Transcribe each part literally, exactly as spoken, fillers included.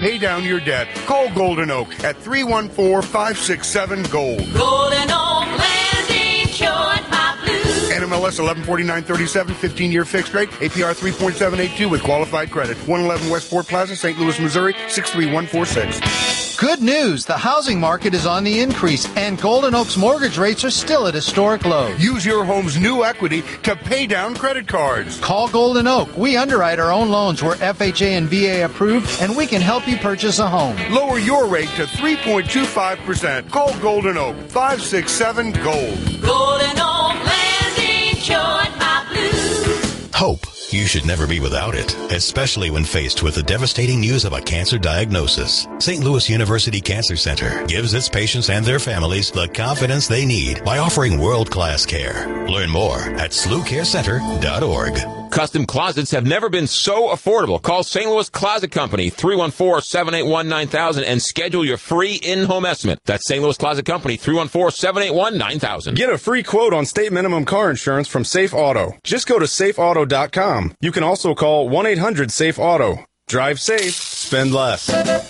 pay down your debt. Call Golden Oak at three one four, five six seven, GOLD. Golden Oak Land insured my blues. N M L S eleven forty-nine thirty-seven, fifteen-year fixed rate, A P R three point seven eight two with qualified credit. one eleven West Fort Plaza, Saint Louis, Missouri, six three one four six. Good news. The housing market is on the increase, and Golden Oak's mortgage rates are still at historic lows. Use your home's new equity to pay down credit cards. Call Golden Oak. We underwrite our own loans. We're F H A and V A approved, and we can help you purchase a home. Lower your rate to three point two five percent. Call Golden Oak, five six seven, GOLD. Golden Oak Land insured my blues. Hope. You should never be without it, especially when faced with the devastating news of a cancer diagnosis. Saint Louis University Cancer Center gives its patients and their families the confidence they need by offering world-class care. Learn more at S L U care center dot org. Custom closets have never been so affordable. Call Saint Louis Closet Company, three one four, seven eight one, nine thousand, and schedule your free in-home estimate. That's Saint Louis Closet Company, three one four, seven eight one, nine thousand. Get a free quote on state minimum car insurance from Safe Auto. Just go to safe auto dot com. You can also call one eight hundred safe auto. Drive safe, spend less.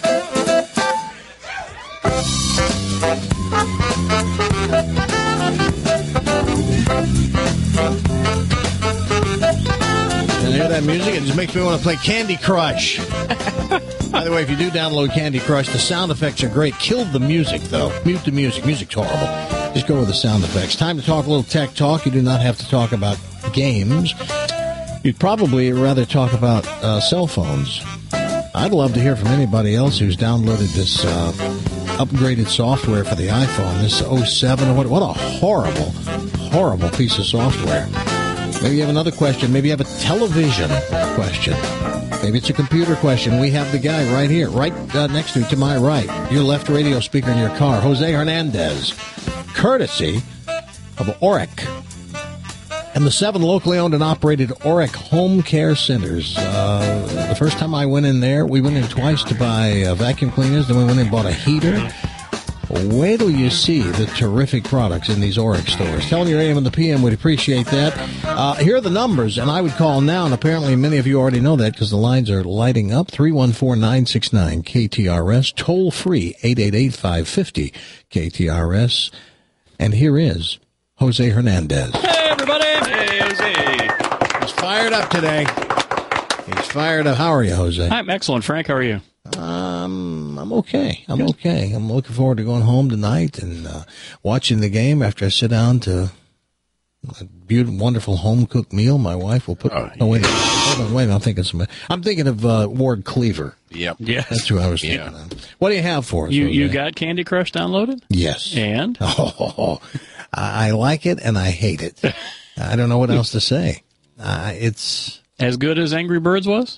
And hear that music? It just makes me want to play Candy Crush. By the way, if you do download Candy Crush, the sound effects are great. Kill the music, though. Mute the music. Music's horrible. Just go with the sound effects. Time to talk a little tech talk. You do not have to talk about games. You'd probably rather talk about uh, cell phones. I'd love to hear from anybody else who's downloaded this uh, upgraded software for the iPhone, this oh seven. What, what a horrible, horrible piece of software. Maybe you have another question. Maybe you have a television question. Maybe it's a computer question. We have the guy right here, right uh, next to me, to my right. Your left radio speaker in your car, Jose Hernandez, courtesy of Oric and the seven locally owned and operated Oric Home Care Centers. Uh, the first time I went in there, we went in twice to buy uh, vacuum cleaners. Then we went in and bought a heater. Wait till you see the terrific products in these Oric stores. Telling your A M and the P M, we'd appreciate that. Uh, here are the numbers, and I would call now, and apparently many of you already know that because the lines are lighting up. three one four, nine six nine, K T R S, toll free, eight eight eight, five five zero, K T R S. And here is Jose Hernandez. Hey, everybody. Hey, Jose. He's fired up today. He's fired up. How are you, Jose? I'm excellent, Frank. How are you? Um, I'm okay. I'm okay. I'm looking forward to going home tonight and uh, watching the game after I sit down to a beautiful, wonderful home-cooked meal. My wife will put... Oh, oh wait a minute. Hold on, wait, I'm thinking some... I'm thinking of uh, Ward Cleaver. Yep. Yes. That's who I was thinking Yeah. of. What do you have for us, You Jose? you got Candy Crush downloaded? Yes. And? Oh, I like it and I hate it. I don't know what else to say. Uh, it's... As good as Angry Birds was?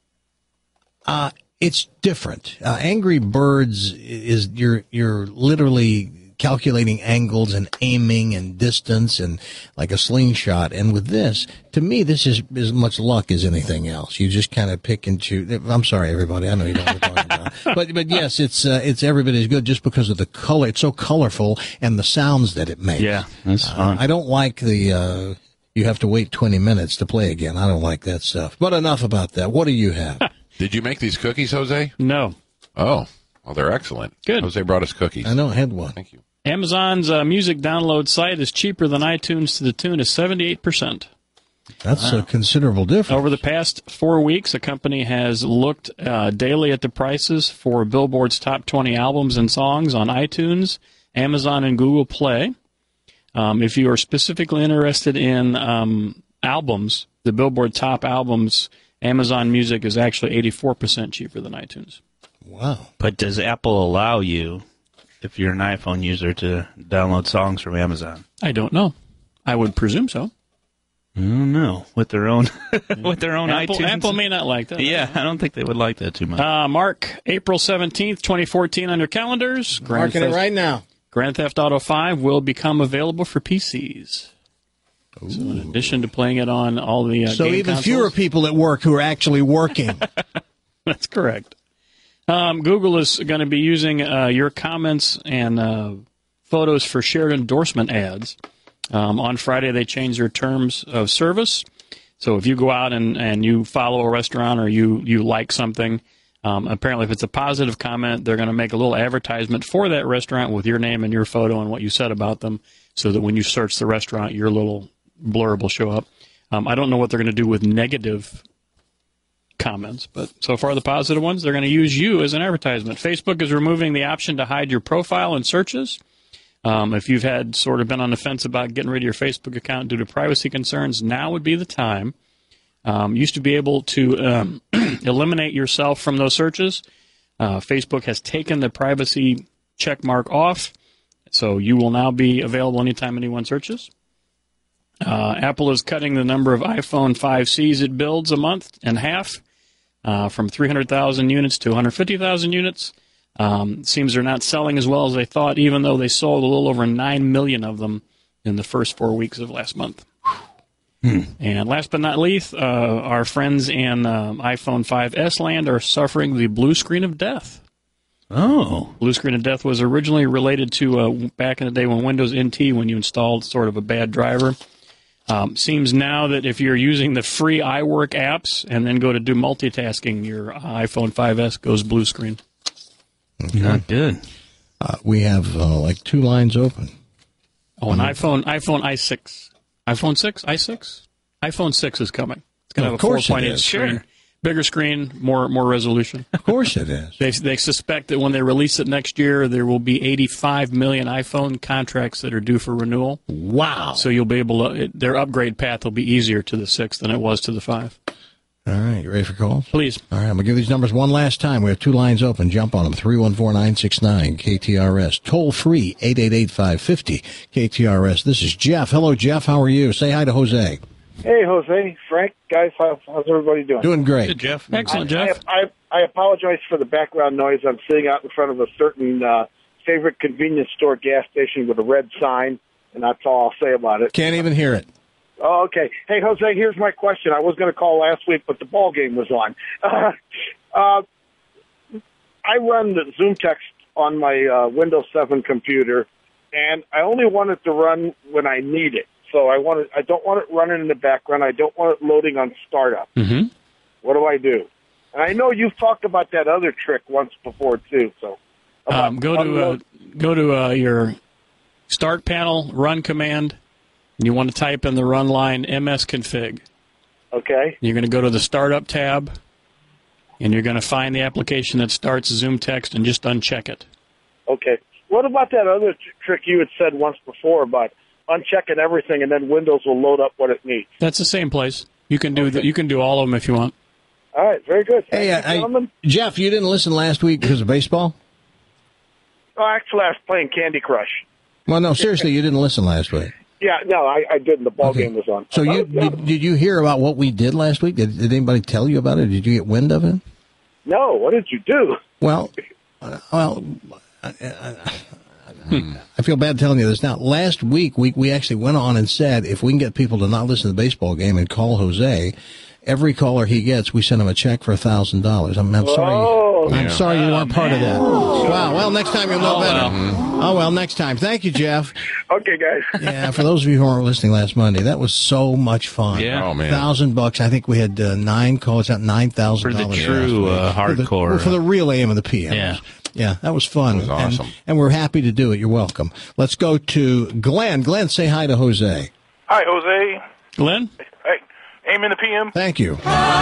Uh, it's different. Uh, Angry Birds is you're you're literally calculating angles and aiming and distance and like a slingshot. And with this, to me, this is as much luck as anything else. You just kind of pick and choose. I'm sorry, everybody. I know you know what we're talking about. But but yes, it's uh, it's every bit as good just because of the color. It's so colorful and the sounds that it makes. Yeah, that's fun. Uh, I don't like the. Uh, you have to wait twenty minutes to play again. I don't like that stuff. But enough about that. What do you have? Did you make these cookies, Jose? No. Oh, well, they're excellent. Good. Jose brought us cookies. I know I had one. Thank you. Amazon's uh, music download site is cheaper than iTunes to the tune of seventy-eight percent. That's wow. a considerable difference. Over the past four weeks, the company has looked uh, daily at the prices for Billboard's top twenty albums and songs on iTunes, Amazon, and Google Play. Um, if you are specifically interested in um, albums, the Billboard top albums, Amazon Music is actually eighty-four percent cheaper than iTunes. Wow. But does Apple allow you, if you're an iPhone user, to download songs from Amazon? I don't know. I would presume so. I don't know. With their own with their own Apple, iTunes. Apple may not like that. Yeah, I don't think they would like that too much. Uh, mark April seventeenth, twenty fourteen on your calendars. Grand Marking Theft, it right now. Grand Theft Auto five will become available for P Cs. Ooh. So in addition to playing it on all the uh, So game even consoles, fewer people at work who are actually working. That's correct. Um, Google is going to be using uh, your comments and uh, photos for shared endorsement ads. Um, on Friday, they changed their terms of service. So if you go out and, and you follow a restaurant or you, you like something, Um, apparently, if it's a positive comment, they're going to make a little advertisement for that restaurant with your name and your photo and what you said about them, so that when you search the restaurant, your little blurb will show up. Um, I don't know what they're going to do with negative comments, but so far the positive ones, they're going to use you as an advertisement. Facebook is removing the option to hide your profile in searches. Um, if you've had sort of been on the fence about getting rid of your Facebook account due to privacy concerns, now would be the time. Um, used to be able to um, eliminate yourself from those searches. Uh, Facebook has taken the privacy check mark off, so you will now be available anytime anyone searches. Uh, Apple is cutting the number of iPhone five C's it builds a month in half, uh, from three hundred thousand units to one hundred fifty thousand units. Um, seems they're not selling as well as they thought, even though they sold a little over nine million of them in the first four weeks of last month. Hmm. And last but not least, uh, our friends in um, iPhone five S land are suffering the blue screen of death. Oh. Blue screen of death was originally related to uh, back in the day when Windows N T, when you installed sort of a bad driver. Um, seems now that if you're using the free iWork apps and then go to do multitasking, your uh, iPhone five S goes blue screen. Okay. Not good. Uh, we have uh, like two lines open. Oh, an iPhone, iPhone i six. iPhone six? i six? iPhone six is coming. It's going to Oh, have of a four course it point eight is. screen. Sure. Bigger screen, more more resolution. Of course it is. They they suspect that when they release it next year, there will be eighty-five million iPhone contracts that are due for renewal. Wow. So you'll be able to, it, their upgrade path will be easier to the six than it was to the five. All right, you ready for calls? Please. All right, I'm going to give these numbers one last time. We have two lines open. Jump on them. three one four, nine six nine, K T R S. Toll free, eight eight eight, five five zero, K T R S. This is Jeff. Hello, Jeff. How are you? Say hi to Jose. Hey, Jose, Frank, guys, how, how's everybody doing? Doing great. Good, Jeff. Excellent, I, Jeff. I, I, I apologize for the background noise. I'm sitting out in front of a certain uh, favorite convenience store gas station with a red sign, and that's all I'll say about it. Can't even hear it. Oh, okay. Hey, Jose, here's my question. I was going to call last week, but the ball game was on. Uh, uh, I run the Zoom text on my uh, Windows seven computer, and I only want it to run when I need it. So I want it, I don't want it running in the background. I don't want it loading on startup. Mm-hmm. What do I do? And I know you've talked about that other trick once before too. So Um, go to uh, go to uh, your start panel, run command, and you want to type in the run line msconfig. Okay. You're going to go to the startup tab, and you're going to find the application that starts Zoom text and just uncheck it. Okay. What about that other t- trick you had said once before about unchecking everything and then Windows will load up what it needs? That's the same place. You can do okay. the, you can do all of them if you want. All right, very good. Thank Hey, you, I, gentlemen. Jeff, you didn't listen last week because of baseball? Oh, actually, I was playing Candy Crush. Well, no, seriously, you didn't listen last week. Yeah, no, I, I didn't. The ball Okay. game was on. So you Oh, yeah. did, did you hear about what we did last week? Did, did anybody tell you about it? Did you get wind of it? No, what did you do? Well, uh, well, I, I, I, I feel bad telling you this now. Last week, we we actually went on and said if we can get people to not listen to the baseball game and call Jose, every caller he gets, we send him a check for a thousand dollars. I'm I'm sorry. Oh, I'm yeah. sorry you weren't part of that. Wow. Well, next time you'll know Oh, better. well. Oh well, next time. Thank you, Jeff. Okay, guys. Yeah, for those of you who weren't listening last Monday, that was so much fun. Yeah. Oh, man. Thousand bucks. I think we had uh, nine calls out, nine thousand For the dollars true uh, for the, hardcore. well, for the real A M and the P M. Yeah. Yeah, that was fun. That was awesome. And, and we're happy to do it. You're welcome. Let's go to Glenn. Glenn, say hi to Jose. Hi, Jose. Glenn? Hey, aim in the P M. Thank you.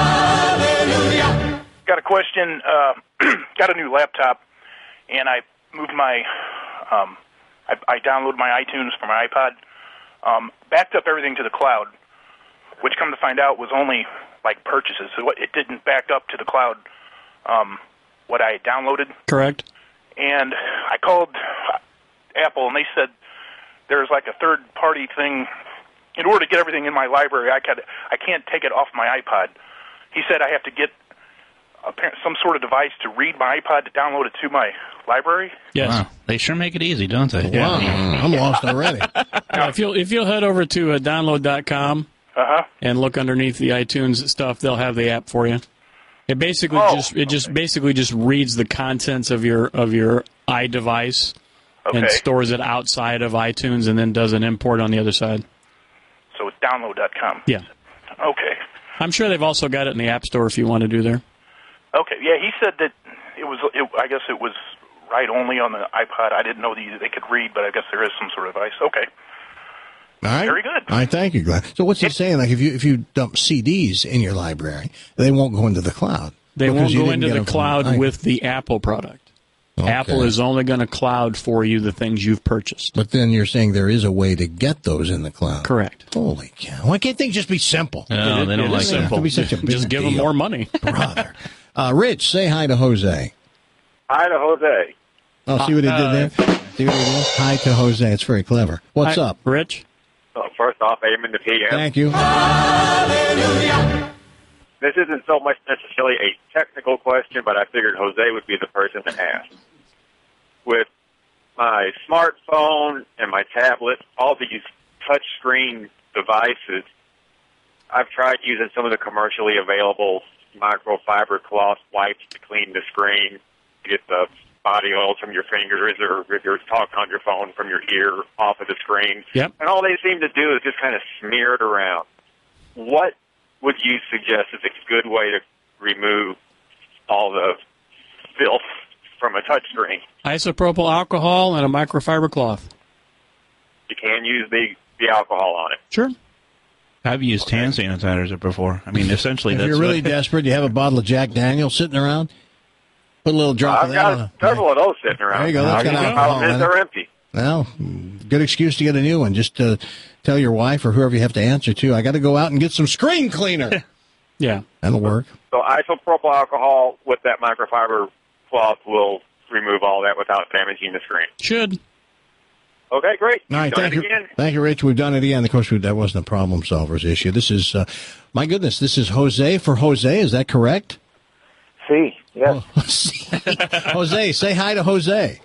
Got a question. Uh, got a new laptop, and I moved my, um, I, I downloaded my iTunes from my iPod, um, backed up everything to the cloud, which, come to find out, was only like purchases. So it didn't back up to the cloud. Um, what I downloaded. Correct. And I called Apple, and they said there's like a third-party thing. In order to get everything in my library, I can't, I can't take it off my iPod. He said I have to get a, some sort of device to read my iPod to download it to my library. Yes. Wow. They sure make it easy, don't they? Wow. I'm lost already. Now, if you'll if you'll head over to uh, download dot com Uh-huh. and look underneath the iTunes stuff, they'll have the app for you. It basically Oh, just it just basically just reads the contents of your of your iDevice and Okay. stores it outside of iTunes and then does an import on the other side. So it's download dot com. Yeah. Okay. I'm sure they've also got it in the App Store if you want to do there. Okay, yeah, he said that it was. It, I guess it was write only on the iPod. I didn't know that they could read, but I guess there is some sort of device. Okay. All right. Very good. All right, thank you, Glenn. So what's he saying? Like if you if you dump C Ds in your library, they won't go into the cloud. They because won't you go didn't into get the them from cloud the- with the Apple product. Okay. Apple is only going to cloud for you the things you've purchased. But then you're saying there is a way to get those in the cloud. Correct. Holy cow! Why can't things just be simple? No, It- they don't it like is that. simple. It be such a big Just give them deal. more money. Brother. Uh, Rich, say hi to Jose. Hi to Jose. Oh, see what he did there? See what he did? Hi to Jose. It's very clever. What's Hi, up? Rich? So first off, amen to P M. Thank you. This isn't so much necessarily a technical question, but I figured Jose would be the person to ask. With my smartphone and my tablet, all these touchscreen devices, I've tried using some of the commercially available microfiber cloth wipes to clean the screen, to get the body oils from your fingers, or if you're talking on your phone from your ear off of the screen. Yep. And all they seem to do is just kind of smear it around. What would you suggest is a good way to remove all the filth from a touchscreen? Isopropyl alcohol and a microfiber cloth. You can use the, the alcohol on it. Sure. I've used hand sanitizer before. I mean, essentially, If that's you're really what, desperate, you have a bottle of Jack Daniels sitting around. Put a little drop I've of that on got a, several of those sitting around. There you go. That's The got alcohol problem is in they're it. empty. Well, good excuse to get a new one. Just to tell your wife or whoever you have to answer to, I got to go out and get some screen cleaner. Yeah. That'll work. So isopropyl alcohol with that microfiber cloth will remove all that without damaging the screen. Should. Okay, great. All right, Done thank it you. again. Thank you, Rich. We've done it again. Of course, we, that wasn't a problem solvers issue. This is, uh, my goodness, this is Jose for Jose. Is that correct? See, yes. Jose, say hi to Jose.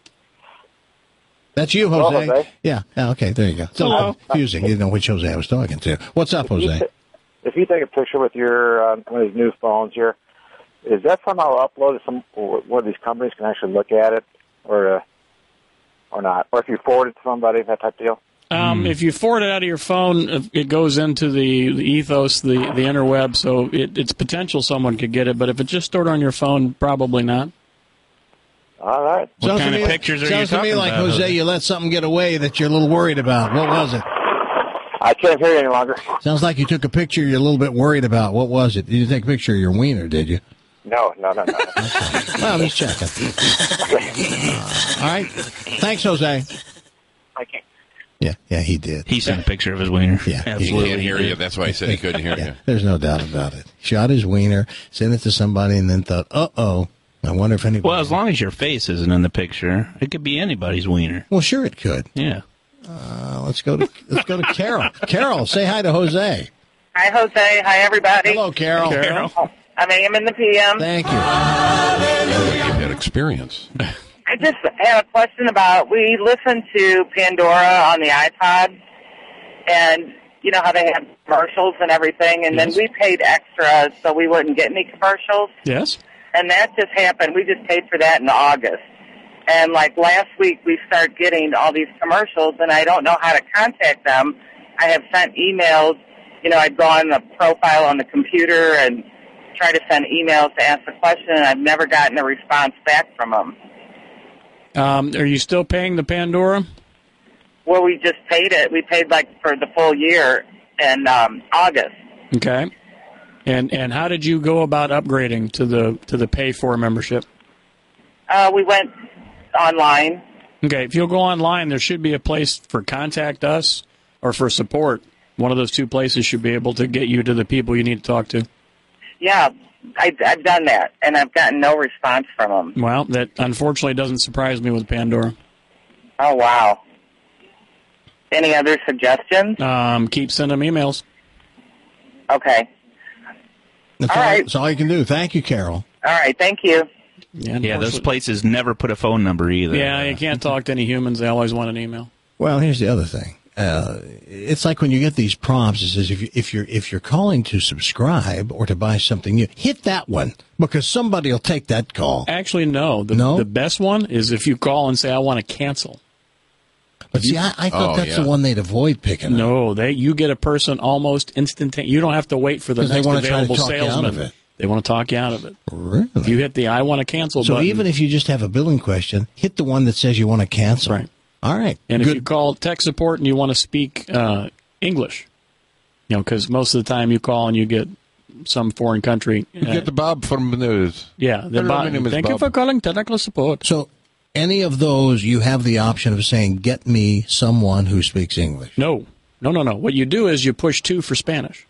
That's you, Hello, Jose. Jose. Yeah. yeah, okay, there you go. So Hello. confusing. You didn't know which Jose I was talking to. What's up, Jose? If you take a picture with your uh, one of these new phones here, is that somehow uploaded? Some one of these companies can actually look at it, or uh, or not? Or if you forward it to somebody, that type of deal. Um, If you forward it out of your phone, it goes into the, the ethos, the, the interweb, so it, it's potential someone could get it. But if it's just stored on your phone, probably not. All right. What sounds kind to of me, pictures are sounds you to me talking like, about, Jose, Jose? you let something get away that you're a little worried about. What was it? I can't hear you any longer. Sounds like you took a picture you're a little bit worried about. What was it? You didn't take a picture of your wiener, did you? No, no, no, no. Well, just checking. All right. Thanks, Jose. I can't. Yeah, yeah, he did. He sent a picture of his wiener. Yeah, He Absolutely. can't hear he you. did. That's why he said he couldn't hear Yeah, you. there's no doubt about it. Shot his wiener, sent it to somebody, and then thought, uh-oh, I wonder if anybody... Well, as long as your face isn't in the picture, it could be anybody's wiener. Well, sure it could. Yeah. Uh, let's go to let's go to Carol. Carol, say hi to Jose. Hi, Jose. Hi, everybody. Hello, Carol. Carol. I'm A M in the P M. Thank you. You've had experience. I just had a question about, we listened to Pandora on the iPod, and you know how they have commercials and everything, and Yes. then we paid extra so we wouldn't get any commercials, Yes? and that just happened. We just paid for that in August. And like last week, we started getting all these commercials, and I don't know how to contact them. I have sent emails. You know, I'd go on the profile on the computer and try to send emails to ask the question, and I've never gotten a response back from them. Um, are you still paying the Pandora? Well, we just paid it. We paid like for the full year in um, August. Okay. And and how did you go about upgrading to the to the pay for membership? Uh, we went online. Okay, if you'll go online, there should be a place for contact us or for support. One of those two places should be able to get you to the people you need to talk to. Yeah, I, I've done that, and I've gotten no response from them. Well, that unfortunately doesn't surprise me with Pandora. Oh, wow. Any other suggestions? Um, keep sending them emails. Okay. That's All all, right. that's all you can do. Thank you, Carol. All right, thank you. Yeah, Yeah, those unfortunately- places never put a phone number either. Yeah, you can't talk to any humans. They always want an email. Well, here's the other thing. Uh, it's like when you get these prompts, it says if, you, if you're if you're calling to subscribe or to buy something new, hit that one because somebody will take that call. Actually, no. The, No? the best one is if you call and say, I want to cancel. But see, I, I thought Oh, that's yeah. the one they'd avoid picking up. No, they you get a person almost instantaneous. You don't have to wait for the 'Cause they next wanna try to available talk you out salesman. of it. They want to talk you out of it. Really? If you hit the I want to cancel So button. even if you just have a billing question, hit the one that says you want to cancel. Right. All right. And Good. if you call tech support and you want to speak uh, English, you know, because most of the time you call and you get some foreign country. You uh, get the Bob from the news. Yeah. The Hello, Bob, my name is thank you Bob. for calling technical support. So any of those, you have the option of saying, get me someone who speaks English. No. No, no, no. What you do is you push two for Spanish.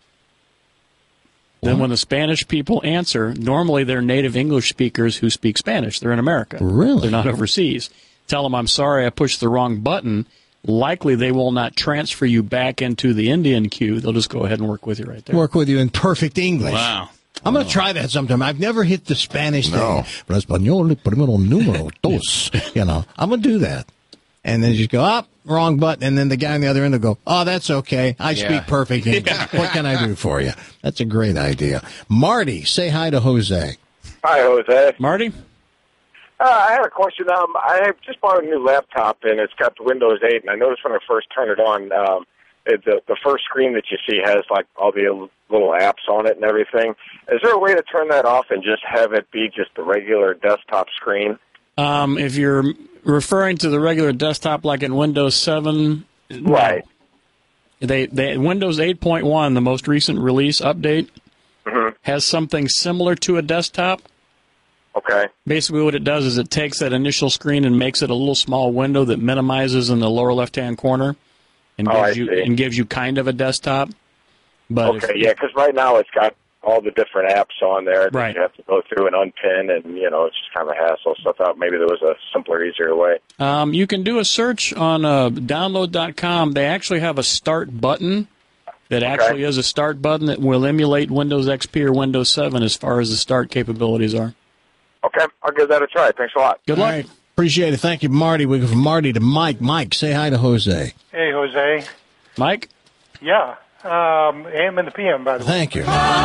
What? Then when the Spanish people answer, normally they're native English speakers who speak Spanish. They're in America. Really? They're not overseas. Tell them, I'm sorry I pushed the wrong button. Likely they will not transfer you back into the Indian queue. They'll just go ahead and work with you right there. Work with you in perfect English. Wow. I'm going to try that sometime. I've never hit the Spanish No. thing. Pero español, primero número dos. You know, I'm going to do that. And then you just go, up, oh, wrong button. And then the guy on the other end will go, oh, that's okay. I Yeah. speak perfect English. What can I do for you? That's a great idea. Marty, say hi to Jose. Hi, Jose. Marty? Uh, I had a question. Um, I have just bought a new laptop, and it's got the Windows eight, and I noticed when I first turned it on, um, it, the, the first screen that you see has, like, all the little apps on it and everything. Is there a way to turn that off and just have it be just the regular desktop screen? Um, if you're referring to the regular desktop like in Windows seven, right? They, they Windows eight point one, the most recent release update, mm-hmm. has something similar to a desktop. Okay. Basically, what it does is it takes that initial screen and makes it a little small window that minimizes in the lower left-hand corner, and Oh, gives I you see. and gives you kind of a desktop. But Okay, if, yeah, because right now it's got all the different apps on there that Right. you have to go through and unpin, and, you know, it's just kind of a hassle. So I thought maybe there was a simpler, easier way. Um, you can do a search on uh, download dot com. They actually have a start button that actually is a start button that will emulate Windows X P or Windows seven as far as the start capabilities are. Okay, I'll give that a try. Thanks a lot. Good All luck. right. Appreciate it. Thank you, Marty. We go from Marty to Mike. Mike, say hi to Jose. Hey, Jose. Mike? Yeah. Um, A M and the P M, by the way. Thank you.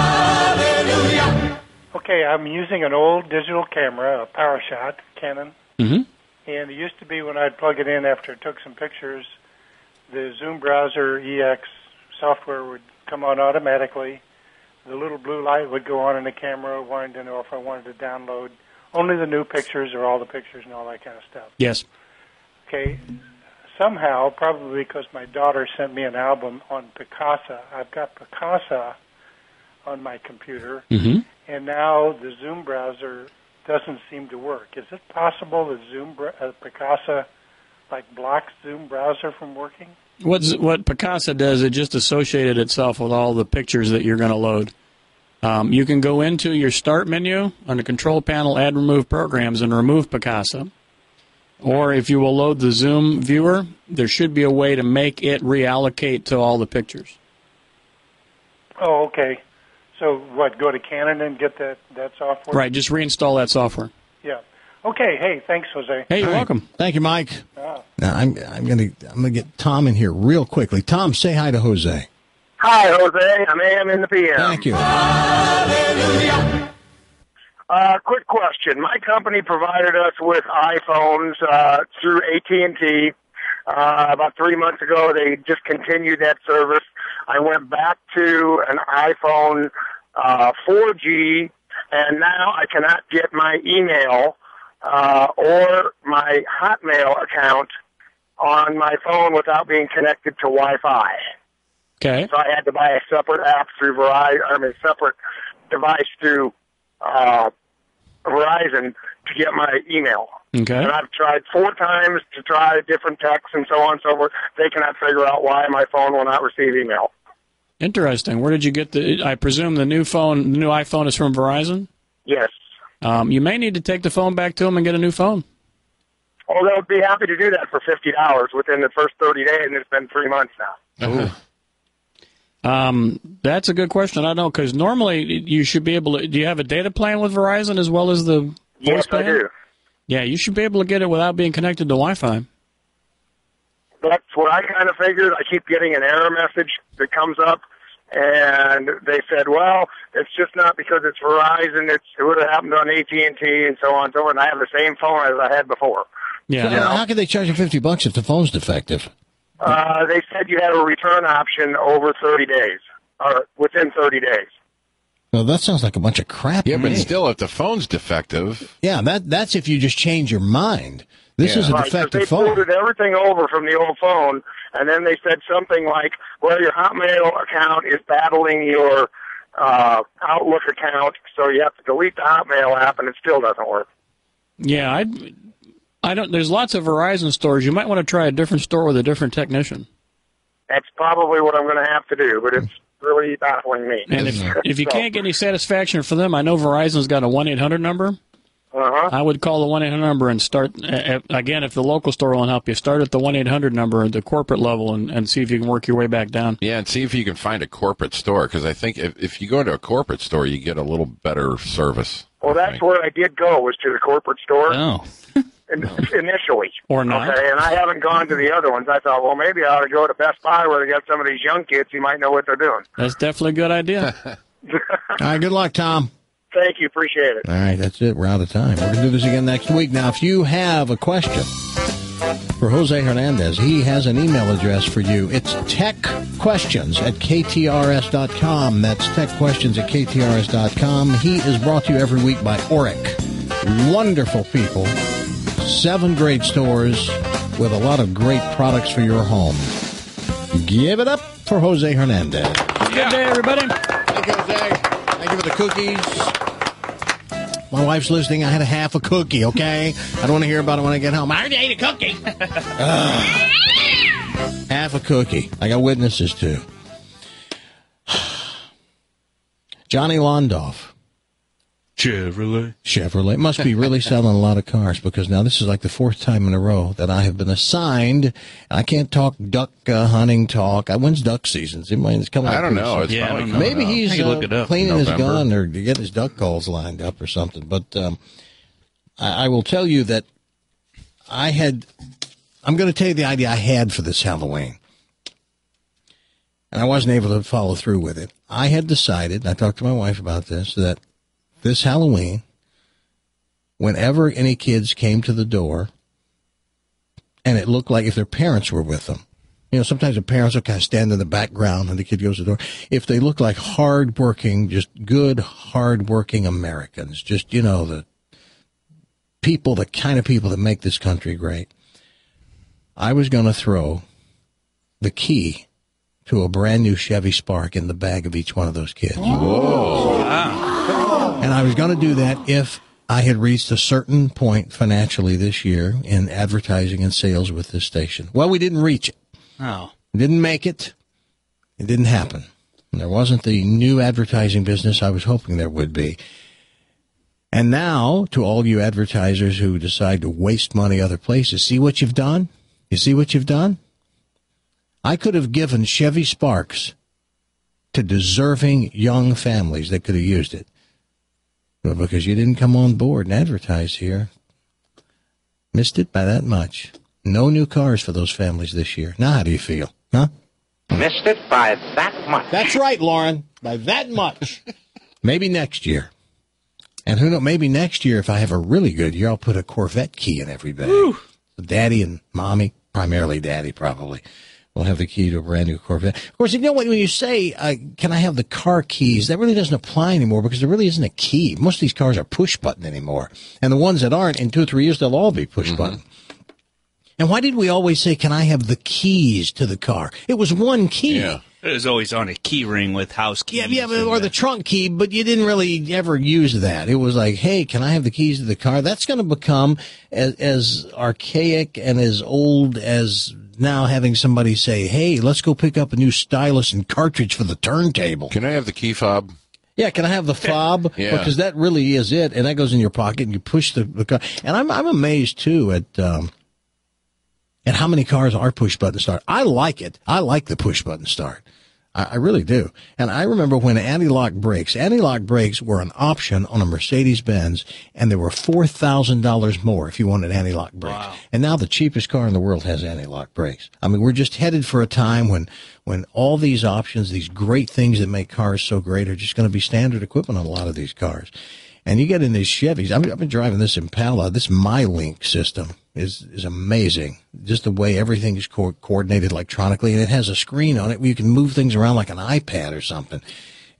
Okay, I'm using an old digital camera, a PowerShot, Canon. Mm-hmm. And it used to be when I'd plug it in after I took some pictures, the Zoom Browser E X software would come on automatically. The little blue light would go on in the camera, wanting to know if I wanted to download only the new pictures or all the pictures and all that kind of stuff. Yes. Okay, somehow, probably because my daughter sent me an album on Picasa, I've got Picasa on my computer, Mm-hmm. and now the Zoom browser doesn't seem to work. Is it possible that Zoom br- uh, Picasa like blocks Zoom browser from working? What's, what Picasa does, it just associated itself with all the pictures that you're going to load. Um, you can go into your Start menu on the Control Panel, Add Remove Programs, and remove Picasa. Or if you will load the Zoom viewer, there should be a way to make it reallocate to all the pictures. Oh, okay. So what, go to Canon and get that, that software? Right, just reinstall that software. Yeah. Okay, hey, thanks, Jose. Hey, you're All right. welcome. Thank you, Mike. Ah. Now I'm I'm gonna I'm gonna get Tom in here real quickly. Tom, say hi to Jose. Hi, Jose. I'm A M in the P M. Thank you. Uh, quick question. My company provided us with iPhones uh, through A T and T. Uh, about three months ago, they discontinued that service. I went back to an iPhone uh, four G, and now I cannot get my email uh, or my Hotmail account on my phone without being connected to Wi-Fi. Okay. So I had to buy a separate app through Verizon, I mean, a separate device through uh, Verizon to get my email. Okay. And I've tried four times to try different texts and so on and so forth. They cannot figure out why my phone will not receive email. Interesting. Where did you get the, I presume the new phone, the new iPhone is from Verizon? Yes. Um, you may need to take the phone back to them and get a new phone. Oh, they'll be happy to do that for fifty dollars within the first thirty days, and it's been three months now. Um, that's a good question. I don't know, because normally you should be able to, do you have a data plan with Verizon as well as the voice Yes, plan? I do. Yeah, you should be able to get it without being connected to Wi-Fi. That's what I kind of figured. I keep getting an error message that comes up, and they said, well, it's just not because it's Verizon. It's, it would have happened on A T and T and so on and so on. And I have the same phone as I had before. Yeah. So how, how can they charge you fifty bucks if the phone's defective? Uh, they said you had a return option over thirty days, or within thirty days. Well, that sounds like a bunch of crap. Yeah, to but me. still, if the phone's defective, Yeah, that that's if you just change your mind. This Yeah. is a Right, 'cause defective they phone. ported everything over from the old phone, and then they said something like, well, your Hotmail account is battling your uh, Outlook account, so you have to delete the Hotmail app, and it still doesn't work. Yeah, I, I don't. There's lots of Verizon stores. You might want to try a different store with a different technician. That's probably what I'm going to have to do, but it's really baffling me. And if if you So, can't get any satisfaction for them, I know Verizon's got a one eight hundred number. Uh-huh. I would call the one eight hundred number and start, uh, again, if the local store won't help you, start at the one eight hundred number at the corporate level and, and see if you can work your way back down. yeah, and see if you can find a corporate store, because I think if, if you go to a corporate store, you get a little better service. Well, that's where I did go, was to the corporate store. Oh. In, initially. Or not. Okay, and I haven't gone to the other ones. I thought, well, maybe I ought to go to Best Buy where they got some of these young kids who might know what they're doing. That's definitely a good idea. All right, good luck, Tom. Thank you. Appreciate it. All right, that's it. We're out of time. We're going to do this again next week. Now, if you have a question for Jose Hernandez, he has an email address for you. It's techquestions at k t r s dot com. That's techquestions at k t r s dot com. He is brought to you every week by Oric. Wonderful people. Seven great stores with a lot of great products for your home. Give it up for Jose Hernandez. Good day, everybody. Thank you, Jose. Thank you for the cookies. My wife's listening. I had a half a cookie, okay? I don't want to hear about it when I get home. I already ate a cookie. Ugh. Half a cookie. I got witnesses, too. Johnny Londoff. Chevrolet. Chevrolet must be really selling a lot of cars, because now this is like the fourth time in a row that I have been assigned. I can't talk duck uh, hunting talk. Uh, When's duck season? It's coming up I don't pretty know. soon. It's Yeah, I probably don't know. Maybe coming he's I can uh, look it up. cleaning his November. gun or to get his duck calls lined up or something. But um, I, I will tell you that I had, I'm going to tell you the idea I had for this Halloween. And I wasn't able to follow through with it. I had decided, and I talked to my wife about this, that this Halloween, whenever any kids came to the door, and it looked like if their parents were with them, you know, sometimes the parents will kind of stand in the background and the kid goes to the door. If they look like hard-working, just good, hard-working Americans, just, you know, the people, the kind of people that make this country great, I was going to throw the key to a brand-new Chevy Spark in the bag of each one of those kids. Whoa. Wow. And I was going to do that if I had reached a certain point financially this year in advertising and sales with this station. Well, we didn't reach it. Oh. We didn't make it. It didn't happen. And there wasn't the new advertising business I was hoping there would be. And now, to all you advertisers who decide to waste money other places, see what you've done? You see what you've done? I could have given Chevy Sparks to deserving young families that could have used it. But because you didn't come on board and advertise here, missed it by that much. No new cars for those families this year. Now how do you feel? Huh? Missed it by that much. That's right, Lauren. By that much. Maybe next year. And who knows, maybe next year, if I have a really good year, I'll put a Corvette key in every bag. So Daddy and Mommy, primarily Daddy probably, will have the key to a brand new Corvette. Of course, you know what, when you say, uh, can I have the car keys, that really doesn't apply anymore because there really isn't a key. Most of these cars are push button anymore. And the ones that aren't, in two or three years, they'll all be push mm-hmm. button. And why did we always say, can I have the keys to the car? It was one key. Yeah. It was always on a key ring with house keys. Yeah, yeah, but, or the trunk key, but you didn't really ever use that. It was like, hey, can I have the keys to the car? That's going to become as, as archaic and as old as now having somebody say, hey, let's go pick up a new stylus and cartridge for the turntable. Can I have the key fob? Yeah, can I have the fob? Yeah. Because that really is it, and that goes in your pocket, and you push the, the car. And I'm I'm amazed, too, at um, at how many cars are push-button start. I like it. I like the push-button start. I, I really do. And I remember when anti-lock brakes, anti-lock brakes were an option on a Mercedes-Benz, and they were four thousand dollars more if you wanted anti-lock brakes. Wow. And now the cheapest car in the world has anti-lock brakes. I mean, we're just headed for a time when, when all these options, these great things that make cars so great, are just going to be standard equipment on a lot of these cars. And you get in these Chevys. I've been driving this Impala. This MyLink system is is amazing. Just the way everything is co- coordinated electronically, and it has a screen on it where you can move things around like an iPad or something.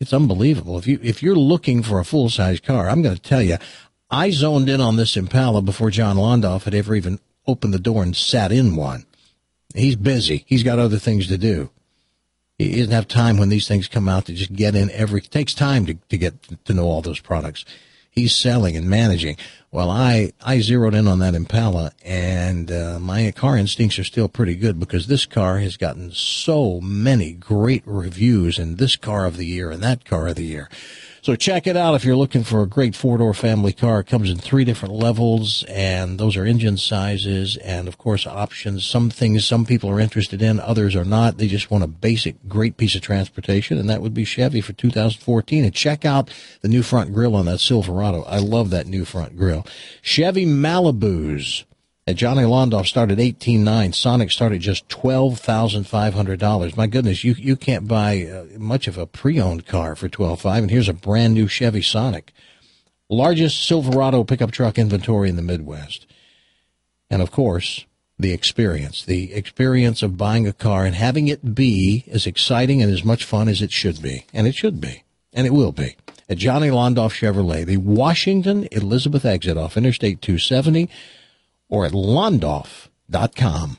It's unbelievable. If you if you're looking for a full size car, I'm going to tell you, I zoned in on this Impala before John Londoff had ever even opened the door and sat in one. He's busy. He's got other things to do. He doesn't have time when these things come out to just get in every. It takes time to to get to know all those products. He's selling and managing. Well, I, I zeroed in on that Impala, and uh, my car instincts are still pretty good because this car has gotten so many great reviews, and this car of the year and that car of the year. So check it out if you're looking for a great four-door family car. It comes in three different levels, and those are engine sizes and, of course, options. Some things some people are interested in, others are not. They just want a basic, great piece of transportation, and that would be Chevy for two thousand fourteen. And check out the new front grille on that Silverado. I love that new front grille. Chevy Malibus. At Johnny Londoff started eighteen nine. Sonic started just twelve thousand five hundred dollars. My goodness, you you can't buy uh, much of a pre-owned car for twelve thousand five hundred dollars. And here's a brand new Chevy Sonic. Largest Silverado pickup truck inventory in the Midwest. And, of course, the experience. The experience of buying a car and having it be as exciting and as much fun as it should be. And it should be. And it will be. At Johnny Londoff Chevrolet, the Washington Elizabeth exit off Interstate two seventy, or at londoff dot com.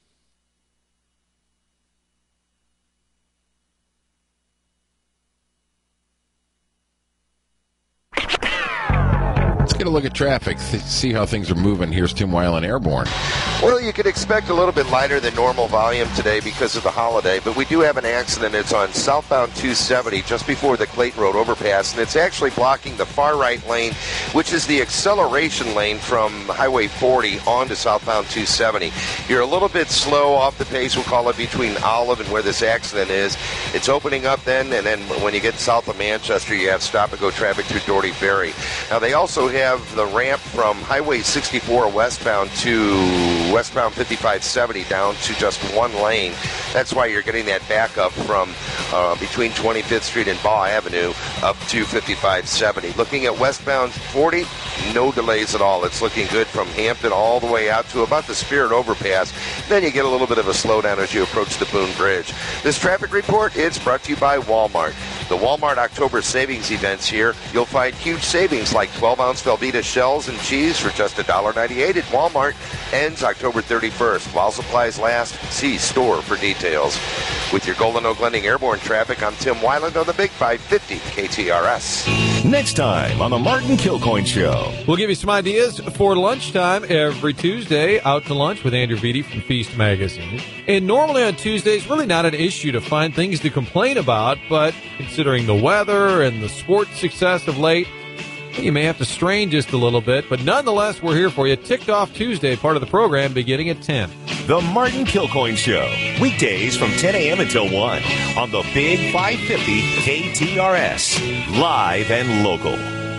Let's get a look at traffic, th- see how things are moving. Here's Tim Weiland Airborne. Well, you could expect a little bit lighter than normal volume today because of the holiday, but we do have an accident. It's on southbound two seventy just before the Clayton Road overpass, and it's actually blocking the far right lane, which is the acceleration lane from Highway forty onto southbound two seventy. You're a little bit slow off the pace, we'll call it, between Olive and where this accident is. It's opening up then, and then when you get south of Manchester, you have stop-and-go traffic through Doherty Ferry. Now, they also have the ramp from Highway sixty-four westbound to westbound fifty-five seventy down to just one lane. That's why you're getting that backup from uh, between twenty-fifth Street and Baugh Avenue up to fifty-five seventy. Looking at westbound forty, no delays at all. It's looking good from Hampton all the way out to about the Spirit overpass. Then you get a little bit of a slowdown as you approach the Boone Bridge. This traffic report, it's brought to you by Walmart. The Walmart October savings events here. You'll find huge savings like twelve ounce Velveeta shells and cheese for just one dollar ninety-eight at Walmart. Ends October thirty-first. While supplies last, see store for details. With your Golden Oak Lending Airborne traffic, I'm Tim Weiland on the Big five fifty K T R S. Next time on the Martin Kilcoyne Show. We'll give you some ideas for lunchtime every Tuesday. Out to lunch with Andrew Vitti from Feast Magazine. And normally on Tuesdays, really not an issue to find things to complain about, but considering the weather and the sports success of late, you may have to strain just a little bit, but nonetheless, we're here for you. Ticked Off Tuesday, part of the program, beginning at ten. The Martin Kilcoyne Show, weekdays from ten a.m. until one on the Big five fifty K T R S, live and local.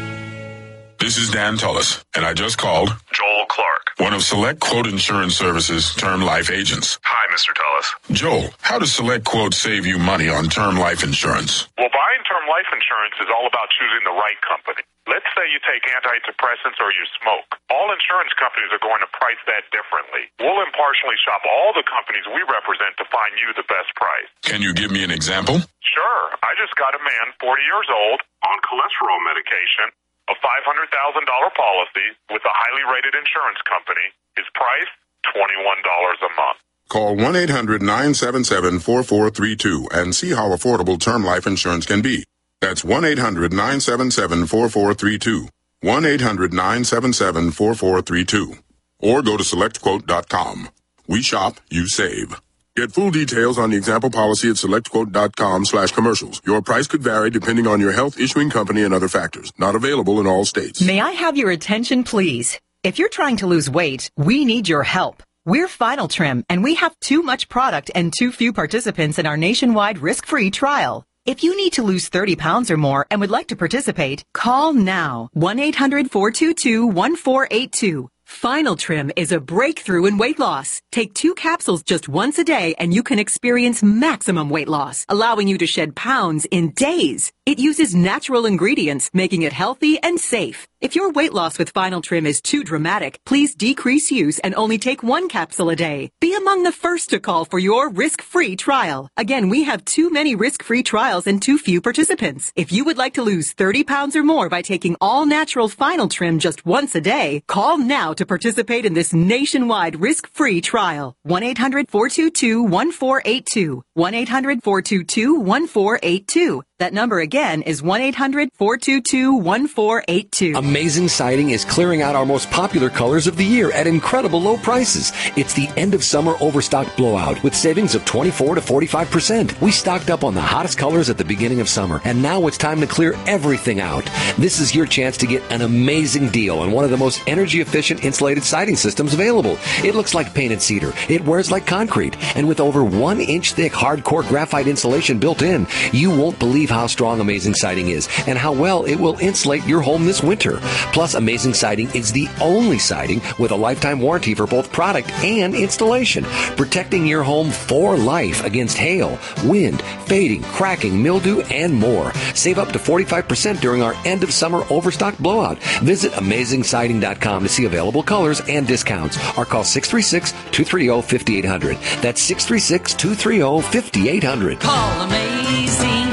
This is Dan Tullis, and I just called Joel Clark, one of Select Quote Insurance Services' term life agents. Hi, Mister Tullis. Joel, how does Select Quote save you money on term life insurance? Well, buying term life insurance is all about choosing the right company. Let's say you take antidepressants or you smoke. All insurance companies are going to price that differently. We'll impartially shop all the companies we represent to find you the best price. Can you give me an example? Sure. I just got a man, forty years old, on cholesterol medication, a five hundred thousand dollars policy with a highly rated insurance company. His price, twenty-one dollars a month. Call one eight hundred nine seven seven four four three two and see how affordable term life insurance can be. That's one eight hundred nine seven seven four four three two. one eight hundred nine seven seven four four three two. Or go to select quote dot com. We shop, you save. Get full details on the example policy at select quote dot com slash commercials. Your price could vary depending on your health, issuing company, and other factors. Not available in all states. May I have your attention, please? If you're trying to lose weight, we need your help. We're Final Trim, and we have too much product and too few participants in our nationwide risk-free trial. If you need to lose thirty pounds or more and would like to participate, call now. one eight hundred four two two one four eight two. Final Trim is a breakthrough in weight loss. Take two capsules just once a day and you can experience maximum weight loss, allowing you to shed pounds in days. It uses natural ingredients, making it healthy and safe. If your weight loss with Final Trim is too dramatic, please decrease use and only take one capsule a day. Be among the first to call for your risk-free trial. Again, we have too many risk-free trials and too few participants. If you would like to lose thirty pounds or more by taking all-natural Final Trim just once a day, call now to participate in this nationwide risk-free trial. one eight hundred four two two one four eight two. one eight hundred four two two one four eight two. That number again is one eight hundred four two two one four eight two. Amazing Siding is clearing out our most popular colors of the year at incredible low prices. It's the end of summer overstock blowout with savings of twenty-four to forty-five percent. We stocked up on the hottest colors at the beginning of summer, and now it's time to clear everything out. This is your chance to get an amazing deal on one of the most energy efficient insulated siding systems available. It looks like painted cedar. It wears like concrete. And with over one inch thick hardcore graphite insulation built in, you won't believe how strong Amazing Siding is and how well it will insulate your home this winter. Plus, Amazing Siding is the only siding with a lifetime warranty for both product and installation, protecting your home for life against hail, wind, fading, cracking, mildew, and more. Save up to forty-five percent during our end of summer overstock blowout. Visit amazing siding dot com to see available colors and discounts, or call six three six, two three zero, five eight zero zero. That's six three six, two three zero, five eight zero zero. Call Amazing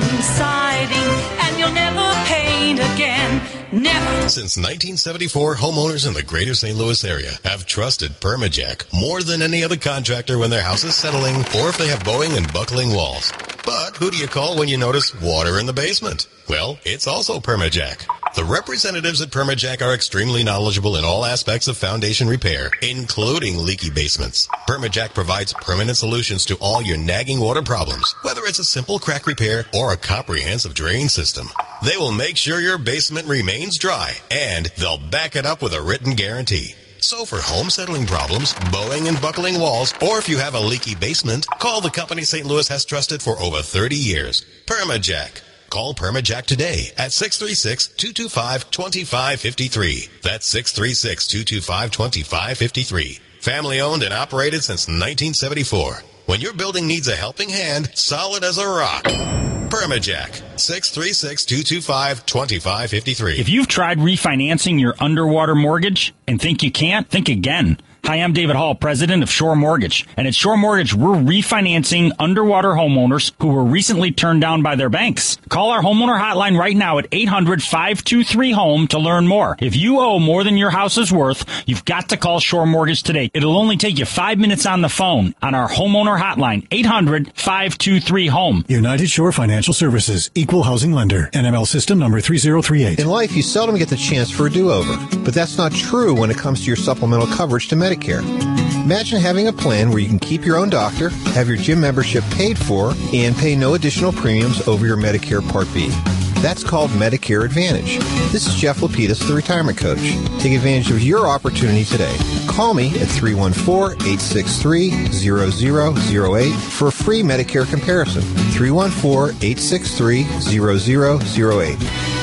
Siding and you'll never paint again. Never. Since nineteen seventy-four, homeowners in the greater Saint Louis area have trusted Permajack more than any other contractor when their house is settling or if they have bowing and buckling walls. But who do you call when you notice water in the basement? Well, it's also Permajack. The representatives at Permajack are extremely knowledgeable in all aspects of foundation repair, including leaky basements. Permajack provides permanent solutions to all your nagging water problems, whether it's a simple crack repair or a comprehensive drain system. They will make sure your basement remains dry, and they'll back it up with a written guarantee. So for home settling problems, bowing and buckling walls, or if you have a leaky basement, call the company Saint Louis has trusted for over thirty years. Permajack. Call Permajack today at six three six, two two five, two five five three. That's six three six, two two five, two five five three. Family owned and operated since nineteen seventy-four. When your building needs a helping hand, solid as a rock. Permajack. six three six, two two five, two five five three. If you've tried refinancing your underwater mortgage and think you can't, think again. Hi, I'm David Hall, president of Shore Mortgage. And at Shore Mortgage, we're refinancing underwater homeowners who were recently turned down by their banks. Call our homeowner hotline right now at eight hundred, five two three, HOME to learn more. If you owe more than your house is worth, you've got to call Shore Mortgage today. It'll only take you five minutes on the phone on our homeowner hotline, eight hundred, five two three, HOME. United Shore Financial Services, Equal Housing Lender, N M L System number three zero three eight. In life, you seldom get the chance for a do-over, but that's not true when it comes to your supplemental coverage to Medicare. Imagine having a plan where you can keep your own doctor, have your gym membership paid for, and pay no additional premiums over your Medicare Part B. That's called Medicare Advantage. This is Jeff Lapidus, the Retirement Coach. Take advantage of your opportunity today. Call me at three one four, eight six three, zero zero zero eight for a free Medicare comparison. three one four, eight six three, zero zero zero eight.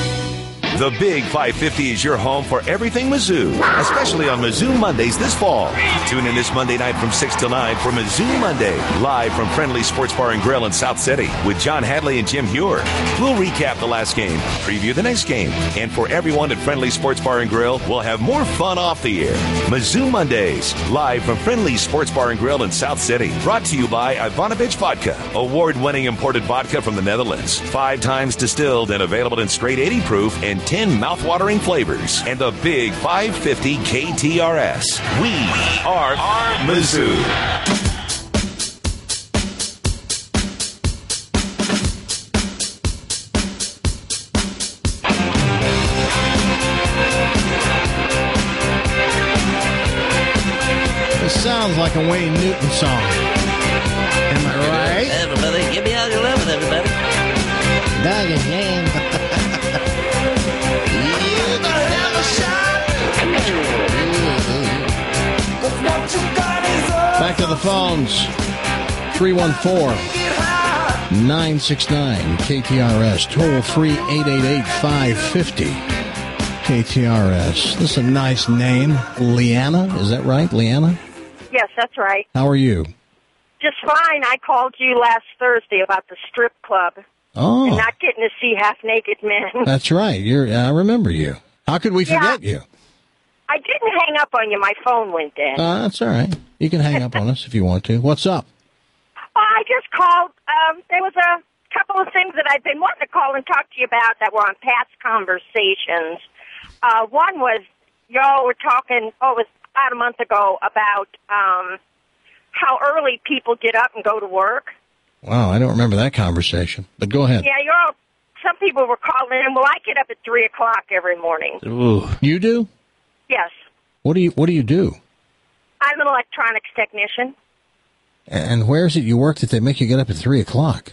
The Big five fifty is your home for everything Mizzou, especially on Mizzou Mondays this fall. Tune in this Monday night from six till nine for Mizzou Monday, live from Friendly Sports Bar and Grill in South City with John Hadley and Jim Hewer. We'll recap the last game, preview the next game, and for everyone at Friendly Sports Bar and Grill, we'll have more fun off the air. Mizzou Mondays, live from Friendly Sports Bar and Grill in South City. Brought to you by Ivanovich Vodka, award-winning imported vodka from the Netherlands. Five times distilled and available in straight eighty proof and ten mouth-watering flavors. And the Big five fifty K T R S. We are Mizzou. This sounds like a Wayne Newton song. Am I right? Everybody, give me all your loving, everybody. Dog is game. Back to the phones. three one four, nine six nine, K T R S. Toll free eight eight eight, five five zero, K T R S. This is a nice name. Leanna, is that right? Leanna? Yes, that's right. How are you? Just fine. I called you last Thursday about the strip club. Oh. And not getting to see half-naked men. That's right. You're. I remember you. How could we forget Yeah. you? I didn't hang up on you. My phone went dead. Uh, that's all right. You can hang up on us if you want to. What's up? Oh, I just called. Um, there was a couple of things that I've been wanting to call and talk to you about that were on past conversations. Uh, one was, y'all were talking, oh, it was about a month ago, about um, how early people get up and go to work. Wow, I don't remember that conversation. But go ahead. Yeah, you're all, some people were calling in. Well, I get up at three o'clock every morning. Ooh. You do? Yes. What do you What do you do? I'm an electronics technician. And where is it you work that they make you get up at three o'clock?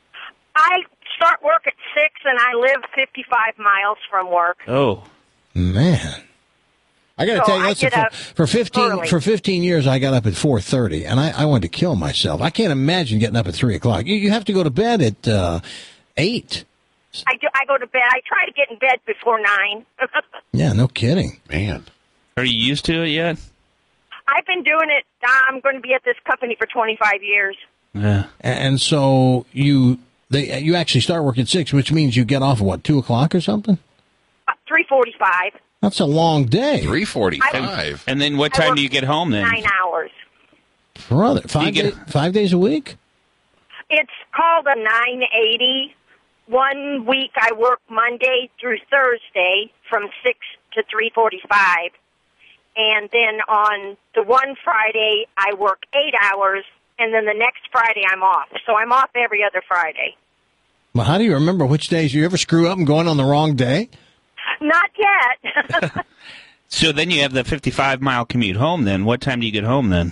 I start work at six, and I live fifty-five miles from work. Oh, man! I got to So tell you, I that's get a, up for fifteen early. for fifteen years. I got up at four thirty, and I, I wanted to kill myself. I can't imagine getting up at three o'clock. You, you have to go to bed at uh, eight. I do. I go to bed. I try to get in bed before nine. Yeah, no kidding, man. Are you used to it yet? I've been doing it. I'm going to be at this company for twenty-five years. Yeah. And so you they you actually start work at six, which means you get off at what, two o'clock or something? Uh, three forty-five. That's a long day. Three forty-five. And then what time do you get home then? Nine hours. Brother, five get- day, five days a week. It's called a nine eighty. One week I work Monday through Thursday from six to three forty-five. And then on the one Friday, I work eight hours, and then the next Friday I'm off. So I'm off every other Friday. Well, how do you remember which days you ever screw up and going on the wrong day? Not yet. So then you have the fifty-five mile commute home then. What time do you get home then?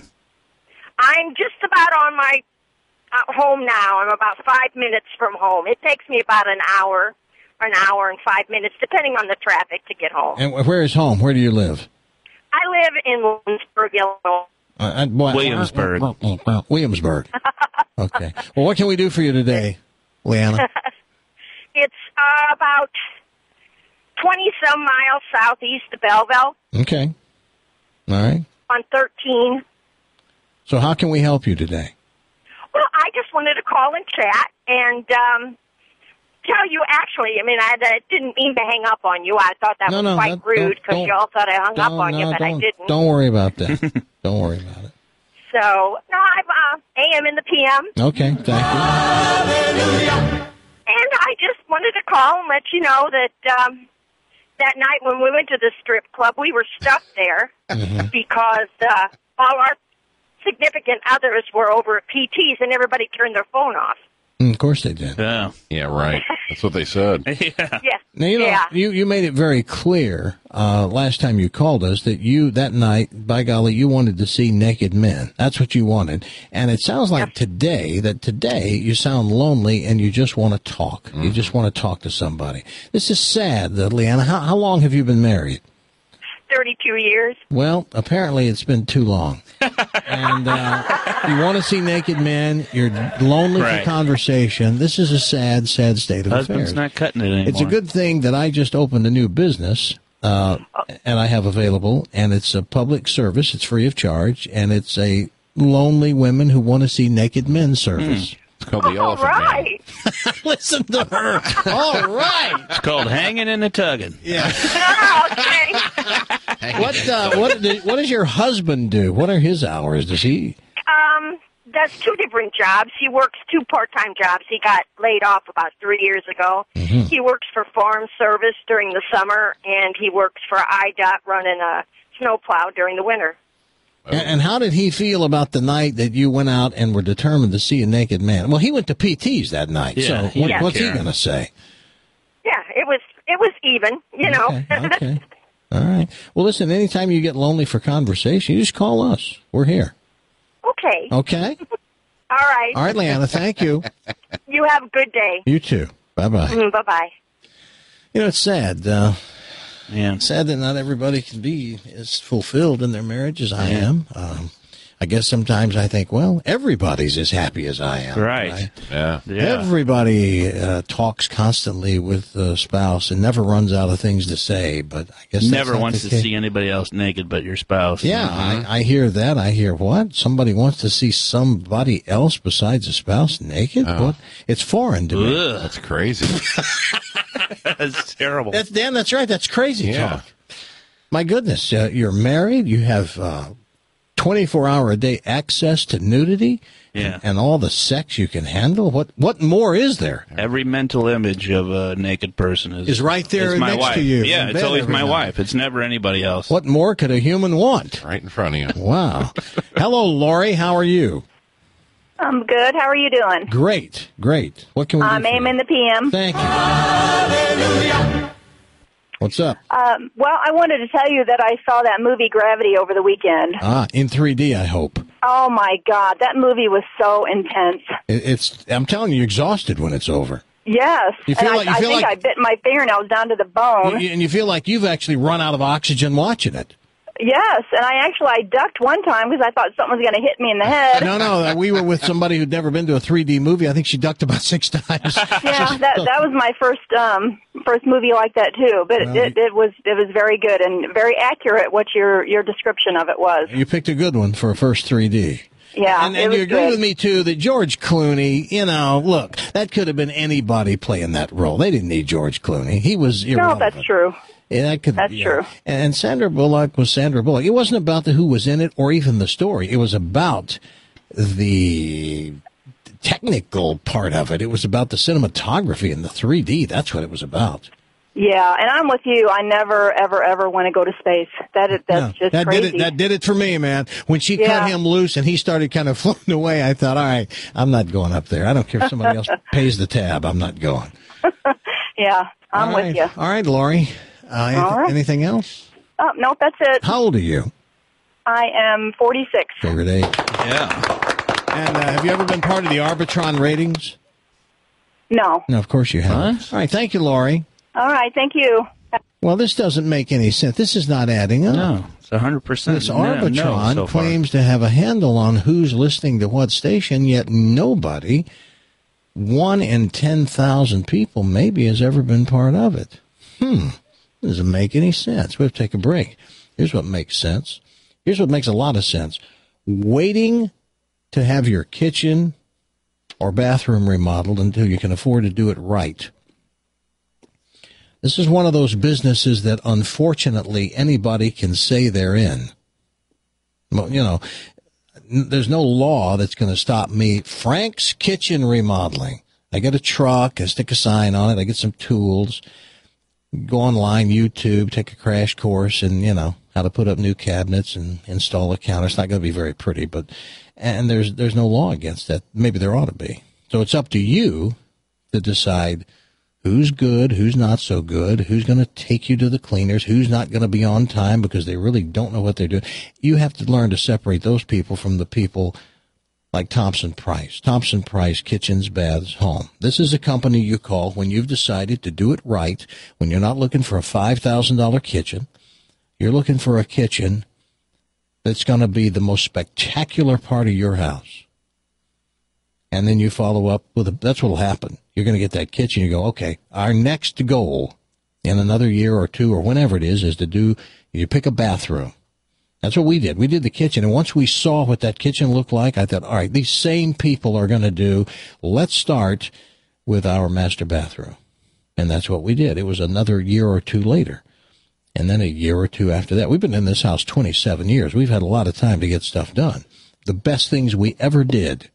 I'm just about on my uh, home now. I'm about five minutes from home. It takes me about an hour, an hour and five minutes, depending on the traffic, to get home. And where is home? Where do you live? I live in Williamsburg, Illinois. Uh, uh, boy, Williamsburg. uh, uh, uh, Williamsburg. Okay. Well, what can we do for you today, Leanna? It's uh, about twenty-some miles southeast of Belleville Okay. All right. on thirteen. So how can we help you today? Well, I just wanted to call and chat and um, tell you, actually, I mean, I, I didn't mean to hang up on you. I thought that No, was no, quite that- rude don't- because don't- you all thought I hung up Don't- on you, no, but I don't- didn't. Don't worry about that. Don't worry about it. So, no, I'm uh, A M in the P M. Okay. Thank you. And I just wanted to call and let you know that um, that night when we went to the strip club, we were stuck there Mm-hmm. because uh, all our significant others were over at P T's and everybody turned their phone off. Mm, of course they did. Yeah. Yeah, right. That's what they said. yeah. Yes. Now, you know, yeah. you, you made it very clear uh, last time you called us that you, that night, by golly, you wanted to see naked men. That's what you wanted. And it sounds like today, that today you sound lonely and you just want to talk. Mm-hmm. You just want to talk to somebody. This is sad, uh, Leanna. How, how long have you been married? thirty-two years. Well, apparently it's been too long. And uh, you want to see naked men. You're lonely Right. for conversation. This is a sad, sad state of Husband's affairs. not cutting it anymore. It's a good thing that I just opened a new business, uh, and I have available, and it's a public service. It's free of charge, and it's a lonely women who want to see naked men service. It's called the All Elephant Man. right. Listen to her. All right. It's called hanging and a tugging. Yeah. okay. What uh, what do- what does your husband do? What are his hours? Does he? Um, does two different jobs. He works two part-time jobs. He got laid off about three years ago. Mm-hmm. He works for Farm Service during the summer, and he works for I D O T running a snowplow during the winter. And, and how did he feel about the night that you went out and were determined to see a naked man? Well, he went to P T's that night. Yeah, so he what, didn't what's he care. going to say? Yeah, it was it was even, you know. Okay. Okay. All right. Well, listen. Anytime you get lonely for conversation, you just call us. We're here. Okay. Okay. All right. All right, Leanna. Thank you. You have a good day. You too. Bye bye. Mm, bye-bye. You know, it's sad. Uh, Yeah. It's sad that not everybody can be as fulfilled in their marriage as I am. Um, I guess sometimes I think, well, everybody's as happy as I am. Right. Yeah. Yeah. Everybody uh, talks constantly with the spouse and never runs out of things to say, but I guess that's Never not wants the to case. see anybody else naked but your spouse. Yeah, Mhm. I, I hear that. I hear what? Somebody wants to see somebody else besides a spouse naked? Oh. What? It's foreign to me. Ugh. That's crazy. That's terrible. That's Dan. That's right. That's crazy Yeah. talk. My goodness, uh, you're married. You have uh, twenty-four hour a day access to nudity, Yeah. and, and all the sex you can handle. What What more is there? Every mental image of a naked person is Is right there is my next wife. to you Yeah, in it's bed always every my night. wife. It's never anybody else. What more could a human want? Right in front of you. Wow. Hello, Lori. How are you? I'm good. How are you doing? Great, great. What can we do? I'm for Aim you? in the P M. Thank you. What's up? Um, well, I wanted to tell you that I saw that movie Gravity over the weekend. Ah, in three D, I hope. Oh my God, that movie was so intense. It, it's. I'm telling you, you're exhausted when it's over. Yes, You feel and like- I, you I feel think like- I bit my fingernails down to the bone. You- and you feel like you've actually run out of oxygen watching it. Yes, and I actually I ducked one time because I thought something was going to hit me in the head. No, no, uh, we were with somebody who'd never been to a three D movie. I think she ducked about six times. Yeah, that that was my first um first movie like that too. But Well, it, it was it was very good and very accurate. What your your description of it was. You picked a good one for a first three D. Yeah, and, it and was you agree good. with me too that George Clooney, you know, look, that could have been anybody playing that role. They didn't need George Clooney. He was No, irrelevant. that's true. Yeah, that could, That's yeah. true. And Sandra Bullock was Sandra Bullock. It wasn't about the who was in it or even the story. It was about the technical part of it. It was about the cinematography and the three D. That's what it was about. Yeah, and I'm with you. I never, ever, ever want to go to space. That is, that's No, just that crazy. did it. That did it for me, man. When she Yeah. cut him loose and he started kind of floating away, I thought, all right, I'm not going up there. I don't care if somebody else pays the tab. I'm not going. Yeah, I'm All with right. you. All right, Lori. Uh, anything, All right. anything else? Oh, no, that's it. How old are you? I am forty-six. Figured eight. Yeah. And uh, have you ever been part of the Arbitron ratings? No. No, of course you haven't. All right, thank you, Lori. All right, thank you. Well, this doesn't make any sense. This is not adding up. No, it's one hundred percent. This no, Arbitron no so far. claims to have a handle on who's listening to what station, yet nobody, one in ten thousand people maybe, has ever been part of it. Hmm. Doesn't make any sense. We have to take a break. Here's what makes sense. Here's what makes a lot of sense. Waiting to have your kitchen or bathroom remodeled until you can afford to do it right. This is one of those businesses that unfortunately anybody can say they're in. Well, you know, n- there's no law that's going to stop me. Frank's Kitchen Remodeling. I get a truck, I stick a sign on it, I get some tools, go online, YouTube, take a crash course, and, you know, how to put up new cabinets and install a counter. It's not going to be very pretty, but, and there's, there's no law against that. Maybe there ought to be. So it's up to you to decide who's good, who's not so good, who's going to take you to the cleaners, who's not going to be on time because they really don't know what they're doing. You have to learn to separate those people from the people like Thompson Price. Thompson Price Kitchens, Baths, Home. This is a company you call when you've decided to do it right, when you're not looking for a five thousand dollars kitchen. You're looking for a kitchen that's going to be the most spectacular part of your house. And then you follow up with a, that's what will happen. You're going to get that kitchen. You go, okay, our next goal in another year or two or whenever it is, is to do, you pick a bathroom. That's what we did. We did the kitchen. And once we saw what that kitchen looked like, I thought, all right, these same people are going to do, let's start with our master bathroom. And that's what we did. It was another year or two later. And then a year or two after that. We've been in this house twenty-seven years. We've had a lot of time to get stuff done. The best things we ever did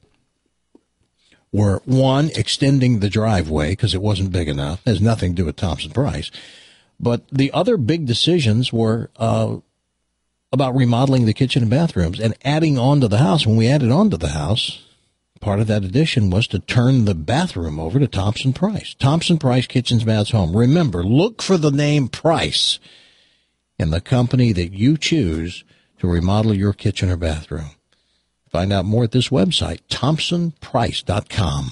were, one, extending the driveway because it wasn't big enough. It has nothing to do with Thompson Price. But the other big decisions were uh, about remodeling the kitchen and bathrooms and adding on to the house. When we added on to the house, part of that addition was to turn the bathroom over to Thompson Price. Thompson Price Kitchens, Baths, Home. Remember, look for the name Price in the company that you choose to remodel your kitchen or bathroom. Find out more at this website, thompson price dot com.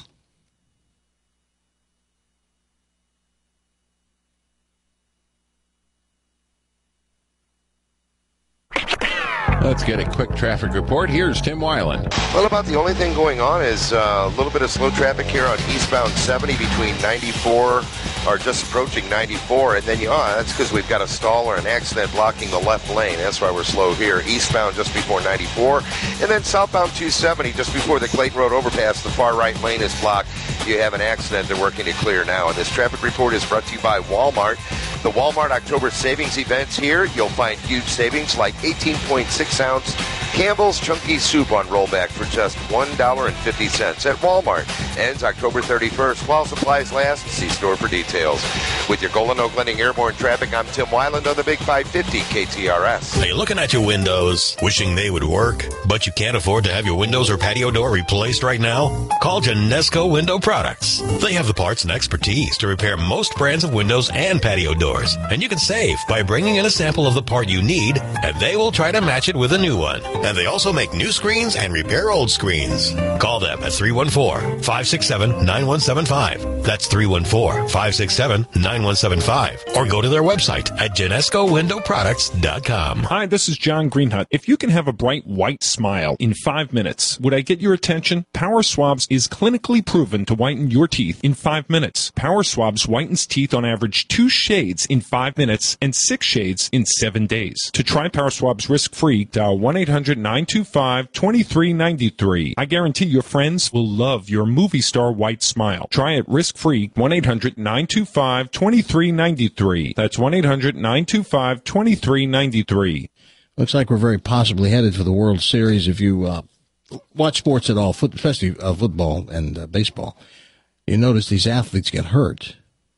Let's get a quick traffic report. Here's Tim Weiland. Well, about the only thing going on is uh, a little bit of slow traffic here on eastbound seventy between ninety-four, or just approaching ninety-four, and then you, oh, that's because we've got a stall or an accident blocking the left lane. That's why we're slow here. Eastbound just before ninety-four, and then southbound two seventy just before the Clayton Road overpass, the far right lane is blocked. You have an accident. They're working to clear now. And this traffic report is brought to you by Walmart. The Walmart October savings events here. You'll find huge savings like eighteen point six ounce Campbell's Chunky Soup on rollback for just one dollar and fifty cents at Walmart. Ends October thirty-first. While supplies last, see store for details. With your Golden Oak Landing Airborne traffic, I'm Tim Weiland on the Big five fifty K T R S. Are you looking at your windows, wishing they would work, but you can't afford to have your windows or patio door replaced right now? Call Genesco Window Products. They have the parts and expertise to repair most brands of windows and patio doors. And you can save by bringing in a sample of the part you need, and they will try to match it with a new one. And they also make new screens and repair old screens. Call them at three one four, five six seven, nine one seven five. That's three one four, five six seven, nine one seven five. Or go to their website at Genesco Window Products dot com. Hi, this is John Greenhut. If you can have a bright white smile in five minutes, would I get your attention? Power Swabs is clinically proven to whiten your teeth in five minutes. Power Swabs whitens teeth on average two shades in five minutes and six shades in seven days. To try Power Swabs risk-free, dial one eight hundred, nine two five, two three nine three. I guarantee your friends will love your movie star white smile. Try it risk-free, one eight hundred, nine two five, two three nine three. That's one eight hundred, nine two five, two three nine three. Looks like we're very possibly headed for the World Series. If you uh, watch sports at all, foot, especially uh, football and uh, baseball, you notice these athletes get hurt,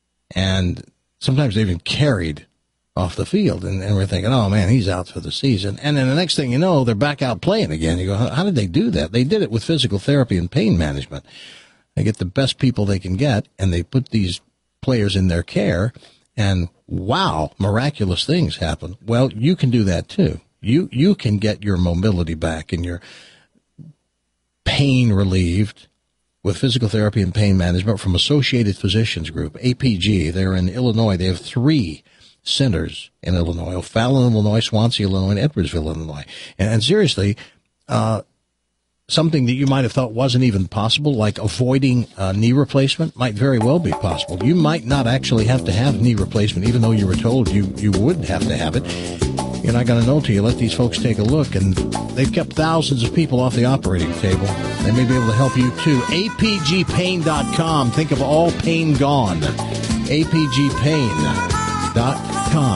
and sometimes they've been carried off the field, and, and we're thinking, oh, man, he's out for the season. And then the next thing you know, they're back out playing again. You go, how, how did they do that? They did it with physical therapy and pain management. They get the best people they can get, and they put these players in their care, and wow, miraculous things happen. Well, you can do that too. You you can get your mobility back and your pain relieved with physical therapy and pain management from Associated Physicians Group, A P G. They're in Illinois. They have three centers in Illinois: O'Fallon, Illinois, Swansea, Illinois, and Edwardsville, Illinois. And, and seriously, uh, something that you might have thought wasn't even possible, like avoiding uh, knee replacement, might very well be possible. You might not actually have to have knee replacement, even though you were told you, you would have to have it. You're not going to know till you let these folks take a look, and they've kept thousands of people off the operating table. They may be able to help you, too. A P G pain dot com. Think of all pain gone. A P G pain dot com.